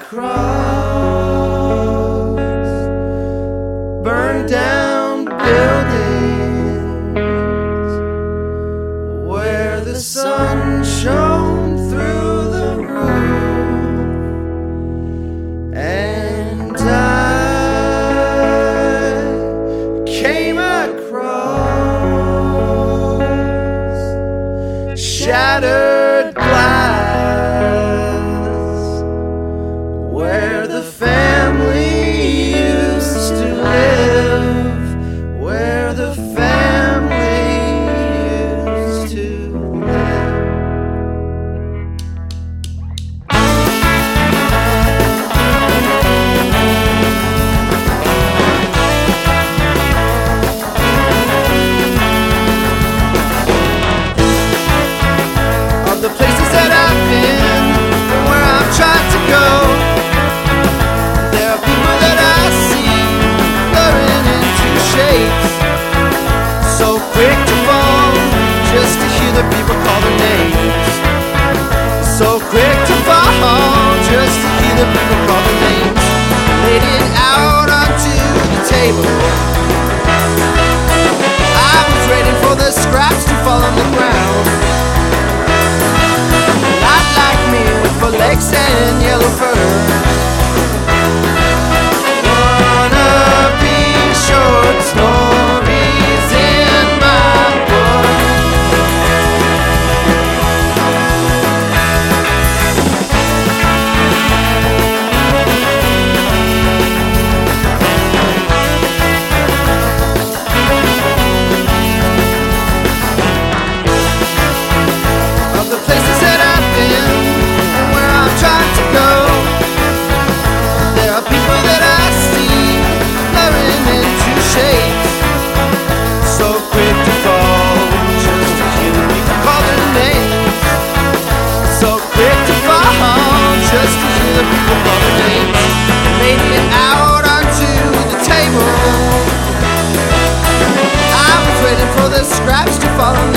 across burned down buildings where the sun shone through the roof, and I came across shattered glass where the family used to live, where the family used to live. Of the places that I've been and where I've tried to go, there are people that I see blurring into shapes, so quick to fall just to hear the people call their names, so quick to fall just to hear the people call their names. Laid it out onto the table, I was waiting for the scraps to fall on the ground. Not like me with four legs and yellow fur. Wanna be short stories in my book. Of the places that I've been and where I'm trying to go, there are people that I see blurring into shapes, so quick to fall just to hear the people call their names, so quick to fall just to hear the people call their names. Laid it out onto the table, I was waiting for the scraps to fall on the